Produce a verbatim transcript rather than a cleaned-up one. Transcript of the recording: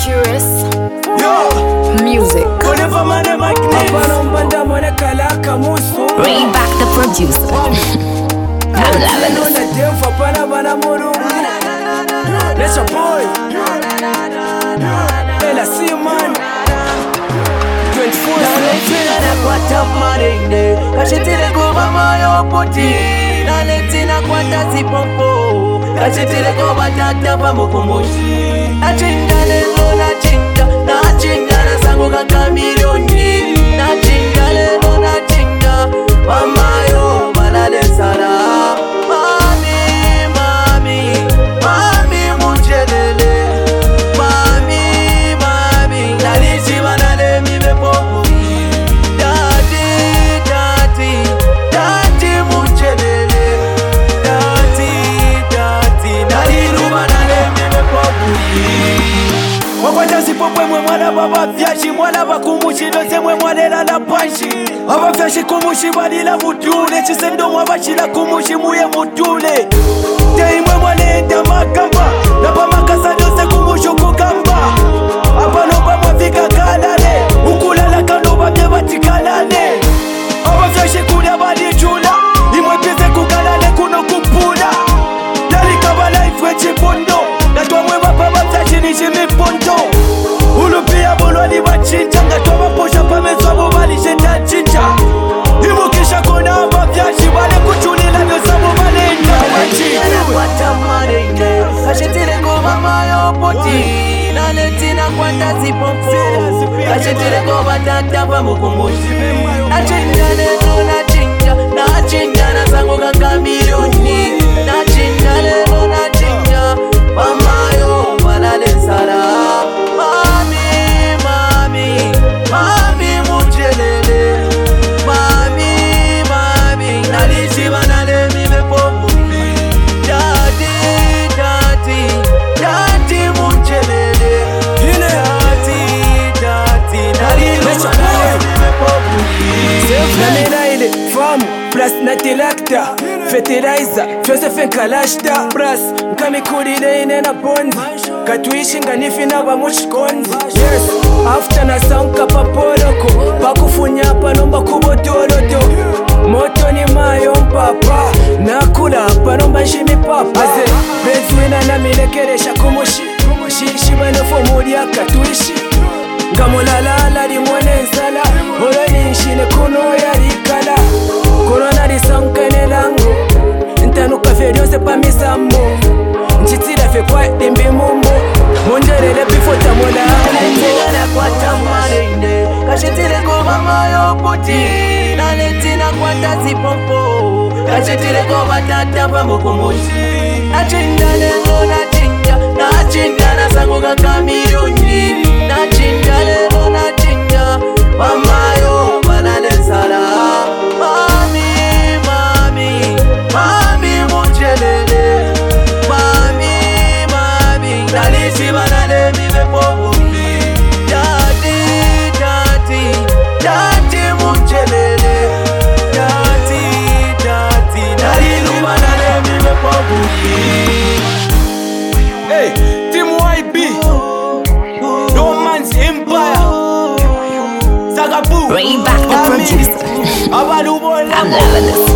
Curious Yo, music. whenever man a magnet. Bring back the producer. I'm loving this. That's your boy. Ella see you man. twenty-four marinde kashitile kuba moyo poti naletina kwata zipompo kashitile kuba tata pamukumushi nachinda lelo nachinda nachinda nasangu kakamilioni nachinda lelo nachinda mamayo malale sala mami mami mami mujelele mami mami nalishi banale mibepoku wakwata zipopwe mwe mwana baba vyashi mwana bakumushi doze mwe mwanela na panshi abavyashi kumushi balila mutule chisendo mwabashila kumushi muye mutule teimwe mwanenda makamba naba makasa doze kumushi ukugamba abano bamwavika kalale ukulala kano babye batikalale abavyashi kulia balichula imwe pize kukalale kuno kupula dalikaba life wechipondo natwamwe bapa bavyashi nishimipondo ulupia bulwali bachinja ngatwaba posha pamezwa bubalishe tachinja imukisha kona abavyashi bale kuchulila vyosabo balenda kwata marinde kashitile kuba moyo poti naletina kwata zipompo kashitile kuba tata pamukumushi nachinda lelo nachinda nachinda nasangu kakamilioni nachinda lelo nachinda mamayo malale sala mami mami mami mujelele mami mami nalishi banale mibepoku dati dati dati mujelele dati dati nalishi banale mibepoku Namena ile famu plus na tilakta fertilizer fyose fenkalashta plus nkamikulile ine na bonzi katuishi nganifi na bamushikonzi yes after na sanka papoloko bakufunya panomba kubotoloto moto ni mayo mpapa nakula panomba nshimi papa aze bezwina na milekeresha kumushi shishi banofo mulia katuishi ngamulalala limone nsala oloni nshine kuno yalikala korona lisankene lango ntanuka fe lyose pamisambo nchitila fe kwa dimbi mumbo munjelele pifota naletina kwata marinde kashitile kuba moyo poti naletina kwata zipompo kashitile kuba tata pamukumushi nachinda lelo nachinda nachinda nasangu kakamilioni nachinda lelo nachinda mamayo malale sala mami mami mami mujelele mami mami nalishi banale mibepoku dati dati dati mujelele dati dati nalishi banale mibepoku. Hey, Team Y B Romance Empire Zagaboo Bring back the producer. Abalubo I'm loving this.